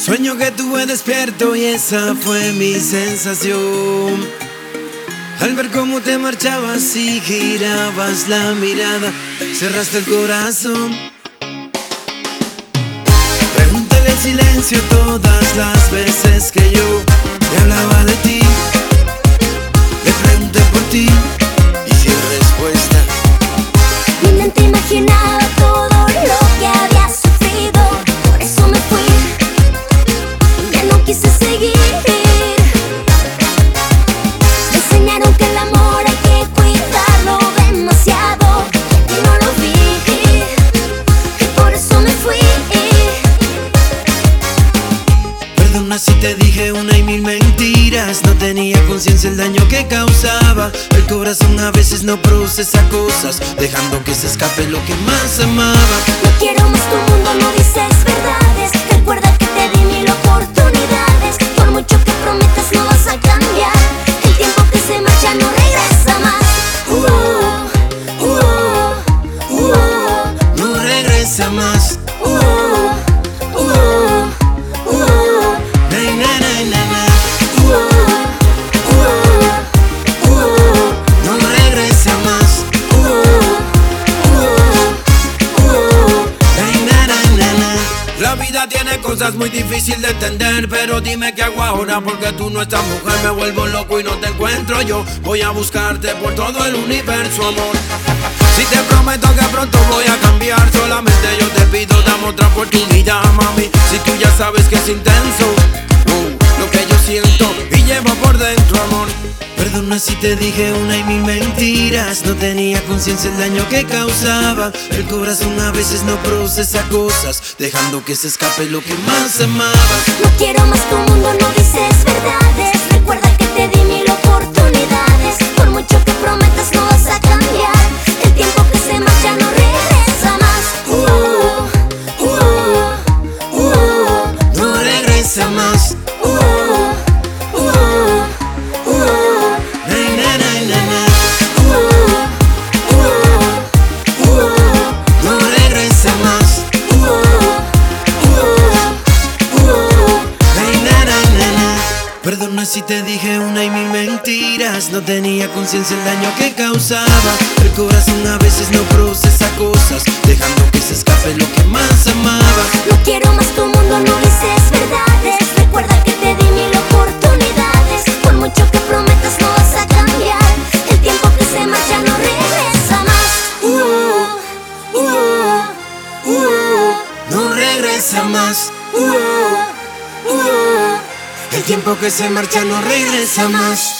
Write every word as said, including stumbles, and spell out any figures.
Sueño que tuve despierto y esa fue mi sensación. Al ver cómo te marchabas y girabas la mirada, cerraste el corazón. Pregúntale el silencio todas las veces que yo te hablaba de ti. Le pregunté por ti y sin respuesta. Mi mente imaginaba todo lo que había sufrido, por eso me fui, ya no quise seguir. Me enseñaron que el amor hay que cuidarlo demasiado, y no lo vi, y por eso me fui. Perdona si te dije una y mil mentiras, no tenía conciencia el daño que causaba. El corazón a veces no procesa cosas, dejando que se escape lo que más amaba. No quiero más tu mundo, no dices verdades. Recuerda que te di mil oportunidades. Por mucho que prometas no vas a cambiar. El tiempo que se marcha no regresa más. Uh, uh, uh, uh, No regresa más. uh, uh, uh, Na, na, na, na, na. uh, uh, uh, No regresa más. uh, uh. Na, na, na, na, na. La vida tiene cosas muy difíciles de entender, pero dime qué hago ahora porque tú no estás, mujer. Me vuelvo loco y no te encuentro yo. Voy a buscarte por todo el universo, amor. Si te prometo que pronto voy a cambiar, solamente yo te pido, dame otra oportunidad, mami. Si tú ya sabes que es intenso uh, lo que yo siento y llevo por dentro, amor. Perdona si te dije una y mil mentiras, no tenía conciencia el daño que causaba. El corazón a veces no procesa cosas, dejando que se escape lo que más amaba. No quiero más tu mundo, no dices verdades. Recuerda que te di mil oportunidades. Por mucho que prometas no vas a cambiar. El tiempo que se marcha no regresa más. Uh, uh, uh, No regresa más. uh, uh, uh, Na, na, na, na, na. uh, uh, uh. No regresa más. Na, na, na, na, na. Perdona si te dije una y mil mentiras, no tenía conciencia el daño que causaba. El corazón a veces no procesa cosas, dejando que se escape lo que más amaba. No quiero más tu mundo, no dices verdades. Recuerda que te di mil oportunidades. Por mucho que prometas no vas a cambiar. El tiempo que se marcha no regresa más. Uh, uh, uh, No regresa más. uh, uh. El tiempo que se marcha no regresa más.